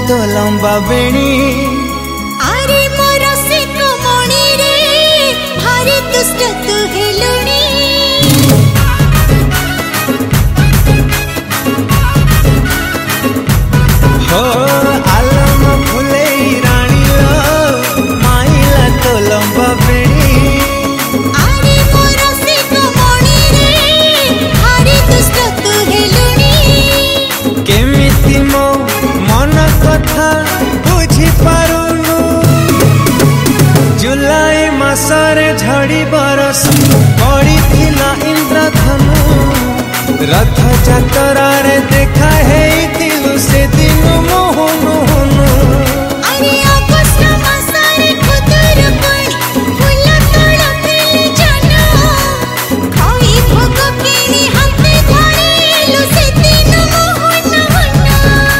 तो लंबा बेणी अरे मोर से कमणी रे भारी दुष्ट तू हेलुणी हो आलम फुले रानी लो माइला तो लंबा बेणी अरे मोर से कमणी रे भारी दुष्ट तू हेलुणी केमिति मो मन कथा बुझी पारुनु जुलाई मासरे झड़ी बरस पड़ी थिला इंद्रधनु रथ जातरा रे देखा है दिलु से दिन मोहन होनु अरे अगस्त मासरे खुदर पड़ी फूल तोड़ पेले जाना खाई भोग केनी हाथे धरेलु से दिन मोहन होना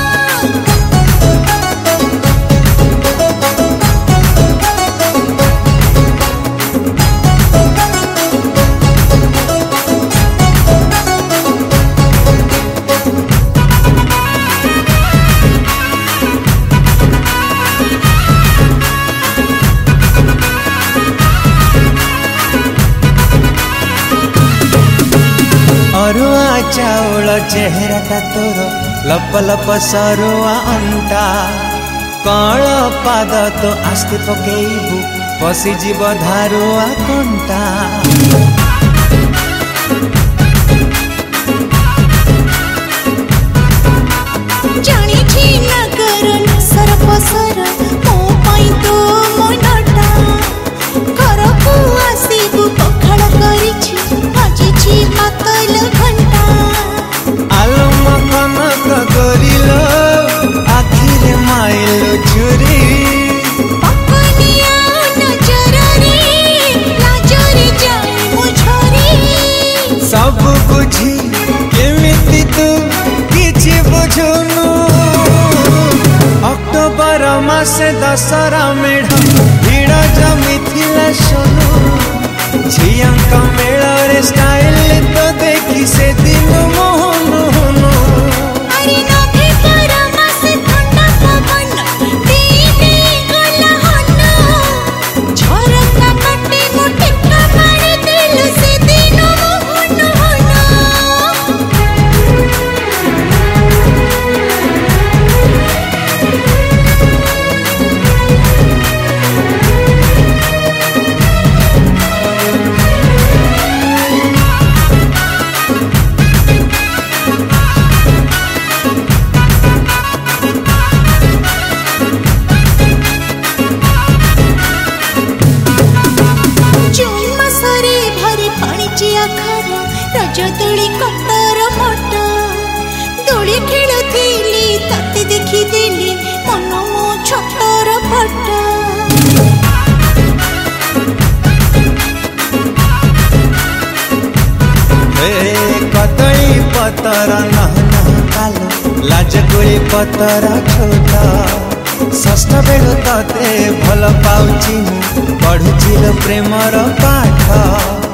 अरुआ चाउल चेहरा ता तोर लप लप सरुआ अंटा कल पाद तो आस्ते पकेबू पशिजीव धारुआ कंटा जानी छी नगर सरप सर मो पाई तो मनटा घर को आसीबु पखाड़ करिछि बाजी छी मातल घंटा आलम कनक गरिलो आखिरे माइलो चुरी पकनिया नजर रे लाजरे जाए मुझरी सब बुझी केमिति तू किछि बुझुनु अक्टोबर मासे दशरा मेढ़ भीड़ जमिथिला सोनू झियांका मेଳରେ स्टाइल तो देखी से दिन मोहन होनु अरे नभेम्बर मास ठंडा पवन दीदी गला हन झरका पट्टी मुट्ठी कमाड़ दिल से दिन मोहन होना जून मासरे भारी पाणिची आखर रज दोली कतर मट दोली खेलुथिली तते देखी देली मन मो छतर फट हे कतई पतर नह कालो लाजकुड़ी पतर छोटा षष्ठ बेलु तते भल पाउची पढ़ुची प्रेमर पाठ।